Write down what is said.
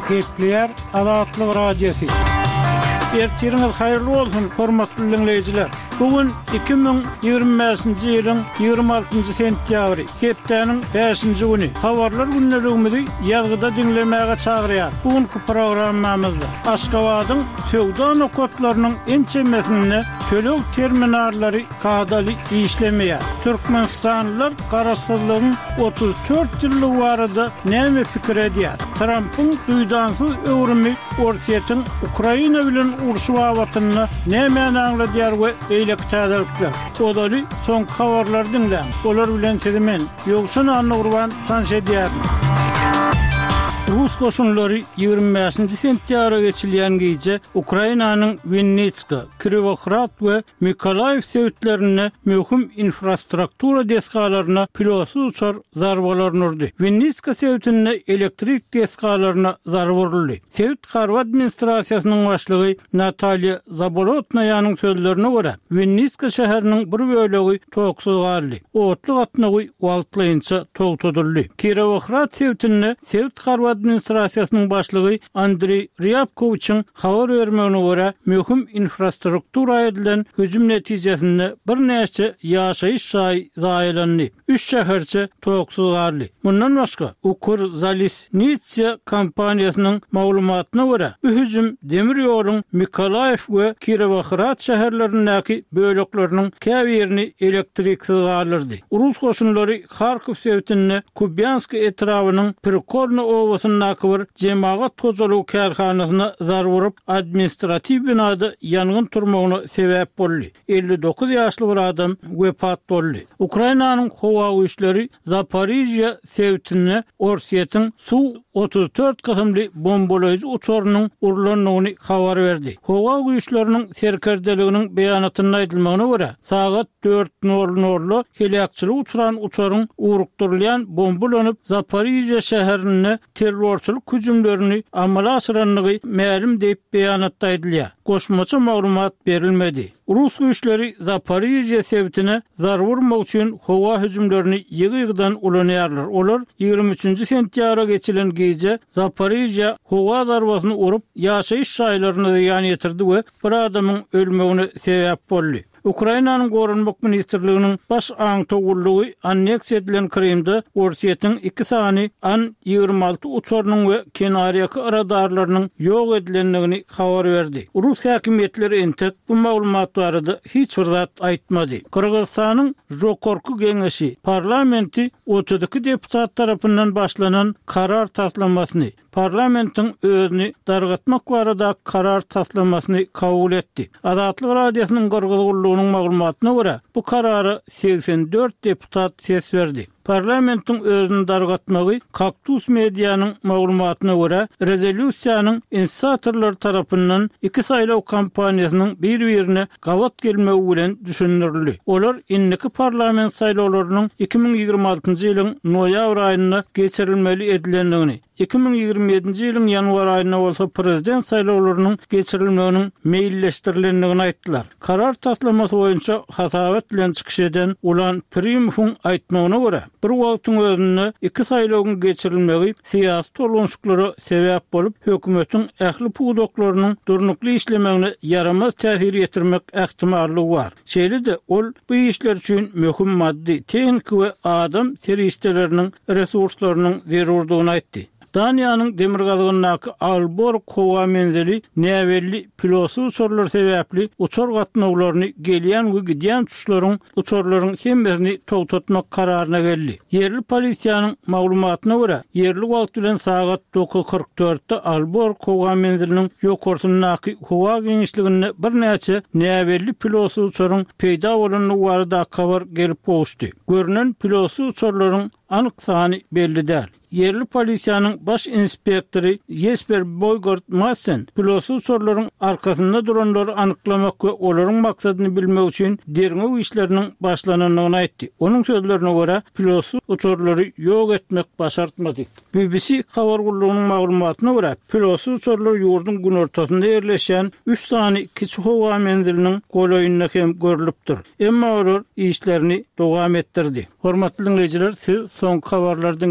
Kepler Azatlyk Radiosu. Ertiriniz hayırlı olsun, hormatly dinleyijiler. Bugün 2025-nji ýylyň 26-njy sentýabry, hepdeniň 5-nji güni. Habarlar günneligimizi ýazgyda dinlemäge çagyrýar. Bugünkü programmamyzda Aşgabatyň söwda nokatlarynyň ençemesine tölek terminallary kadaly işlemeýär. Türkmenistanlylar garaşsyzlygyň 34 ýyllyk barada näme pikir edýär? Trumpyň duýdansyz öwrümi Orkiýetiň Ukraina bilen urşy wagytyny näme aňladýar we eýlektäderler. Odaly soň habarlar dinlän. Olar bilen temen ýokşun anlagurban tanş edýär. Rus koşunları 25-nji sentýabra geçilýän gece Ukrainanyň Vinnitska, Kirovohrad we Mykolaýew sewtlerine möhüm infrastruktura deskalaryna pilotsuz uçar zarbalaryny urdy. Vinnitska sewtine elektrik deskalaryna zarar verildi. Sewt Harward administrasiýasynyň başlygy Natalya Zabolotnaýanyň sözlerine görä, Vinnitska şäheriniň bir bölegi togsuz galdy. Otlyk atnagy wagtlaýynça togtudyldy. Kirovohrad sewtine Sewt Harward administrasiýasynyň başlygy Andrey Ryabkowiçiň habar bermegine görä, möhüm infrastruktura edilen hüjüm netijesinde bir näçe ýaşaýyş şahy zaýalandy. 3 şäherçe togsuz galdy. Bundan başga Ukrzaliznytsia kompaniýasynyň maglumatyna görä, bu hüjüm demir ýoluň Mykolaýew we Kirovohrad şäherlerindäki bölekleriniň käbirini elektriksiz galyrdy. Rus goşunlary Kharkiv sewtine Kubyansk etrawynyň Prikolna owasynyň nakbyr jemaat tozalyk karhanasyna zarar vurup administrativ binada ýangyn turmagyna sebäp boldy. 59 ýaşly bir adam wepat boldy. Ukrainanyň howa güýçleri Zaporizhia sewtine Orkiýetiň Su-34 kysymly bombalaýjy uçarynyň urulanyny habar berdi. Howa güýçleriniň serkerdeliginiň beýanatyna aýdylmagyna görä, sagat 4:00 helakçylyk uçuran uçaryň urukdurulýan bombalanyp Zaporizhia şäherine terrorçylyk hüjümlerini amala aşyranlygy ma'lum diýip beýanatda aýdylýar. Goşmaça maglumat berilmedi. Rus güýçleri Zaporizhia sewtine zarar vurmak üçin howa hüjümlerini ýygy-ýygydan ulanýarlar. Olar 23-nji sentýabra geçilen gece Zaporizhia howa darbasyny urup ýaşaýyş şaýlaryna ýan ýetirdi we bir adamyň ölmegine sebäp boldy. Ukrainanyň Gorunmak ministrliginiň baş aňtogullugy anneksiýa edilen Krymda Orkiýetiň 2 sany An-26 uçarynyň we kenariýaky radarlarynyň ýok edilenligini habar berdi. Rus häkimetleri entek bu maglumat barada hiç bir zat aýtmady. Kyrgyzstanyň Jokorky geňeşi parlamenti 32 deputat tarapyndan başlanan karar taslamasyny parlamentiň özüni dargatmak barada karar taslamasyny kabul etdi. Azatlyk radiosynyň Kyrgyzlygynyň maglumatyna görä, bu karary 84 deputat ses berdi. Parlamentiň özüni dargatmagy Kaktus mediýanyň maglumatyna görä, rezolýusiýanyň inisiatorlary tarapyndan 2 saýlaw kampaniýasynyň bir-birine gawat gelmegi bilen düşündirildi. Olar inniki parlament saýlawlarynyň 2026-njy ýylyň noýabr aýyna geçirilmeli edilenligini, 2027-nji ýylyň ýanwar aýyna bolsa prezident saýlawlarynyň geçirilmeginiň meýilleşdirilenligini aýtdylar. Karar taslamasy boýunça hasabet bilen çykyş eden ulan Primowyň aýtmagyna görä, bir wagtyň özünde 2 saýlawyň geçirilmegi syýasy tolgunçluklara sebäp bolup, hökümetiň ähli puwdaklarynyň durnukly işlemegine yaramaz täsir ýetirmek ähtimallygy bar. Şeýle-de ol bu işler üçin möhüm maddi, tehnik we adam serişdeleriniň resurslarynyň zerurdygyny aýtdy. Daniýanyň demirgazygynyňky Albor kowa menzili näwelli pilotsuz uçarlar sebäpli uçar gatnawlaryny gelýän we gidýän uçuşlaryň uçarlaryň hemmesini togtatmak kararyna geldi. Yerli polisiýanyň maglumatyna görä, yerli wagt bilen sagat 9:44-de Albor kowa menziliniň ýokursynyňky howa geňişligine bir näçe näwelli pilotsuz uçaryň peýda bolanyny barada habar gelip goşdy. Görünen pilotsuz uçarlaryň anyk sany belli däl. Yerli polisiýanyň baş inspektori Jesper Boygard Madsen pilotsuz uçarlaryň arkasynda duranlary anyklamak we olaryň maksadyny bilmek üçin derňew işleriniň başlananyny aýtdy. Onuň sözlerine görä, pilotsuz uçarlary ýok etmek başartmady. BBC habar gurulunyň maglumatyna görä, pilotsuz uçarlar ýurdun gün ortasynda ýerleşen 3 sany kiçik howa menziliniň golaýyna hem görülipdir. Emma olar işlerini dowam etdirdi. Hormatly dinleyijiler, siz soňky habarlardan